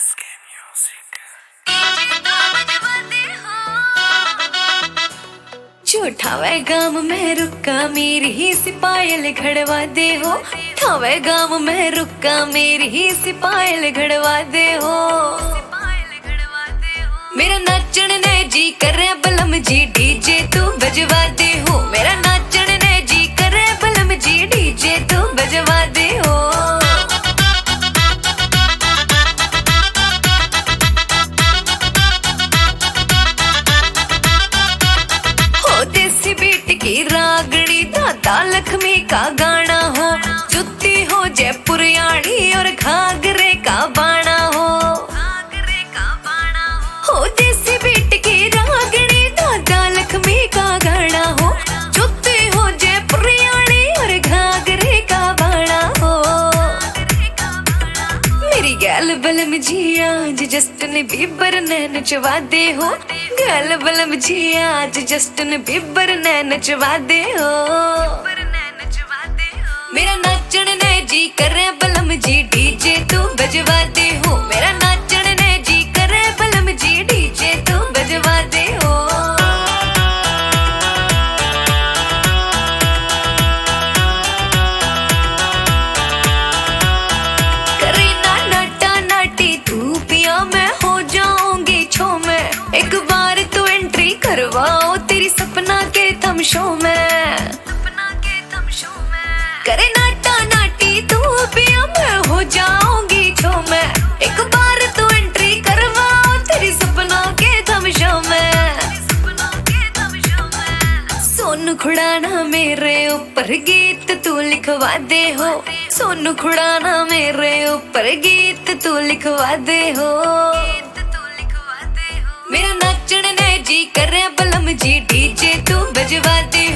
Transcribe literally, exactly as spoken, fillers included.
SK music. ठावे गाम में रुका मेरी ही सिपायल घड़वा दे हो। ठावे गाम में रुका मेरी ही सिपायल घड़वा दे हो। मेरा नाचन ने जी करे बलम जी डीजे तू बजवा दे हो। मेरा नाचन ने जी करे बलम जी डीजे तू बजवा दे हो। देसी बीट की रागड़ी दादा लक्ष्मी का गाना हो। जुत्ती हो जयपुरियाणी और घाघरे का बाणा हो। हो देसी बीट की रागड़ी दादा लक्ष्मी का गाना हो। जुत्ती हो जयपुरियाणी और घाघरे का बाणा हो। मेरी गैल बलम जी आज जस्टिन बीबर ने नचवा दे हो। गैल बलम जी आज जस्टिन बीबर ने नचवा दे हो। मेरा नाचन ने जी करे बलम जी डीजे तू बजवा दे हो। मेरा नाचन ने जी करे बलम जी डीजे तू बजवा दे हो। करे ना नाटा नाटी तू पिया मैं हो जाऊंगी छो में। एक बार तू एंट्री करवाओ तेरी सपना के थम शो में। सपना के थम शो में करे नाटा नाटी तू पिया मैं हो जाऊंगी छो में। एक बार तू एंट्री करवाओ तेरी सपना के थम शो में। सपना के थम शो में सोनू खुड़ाना मेरे ऊपर गीत तू लिखवा दे हो। सोनू खुड़ाना मेरे ऊपर गीत तू लिखवा दे हो। मेरा नाचन ने जी करे बलम जी डीजे तू बजवा दे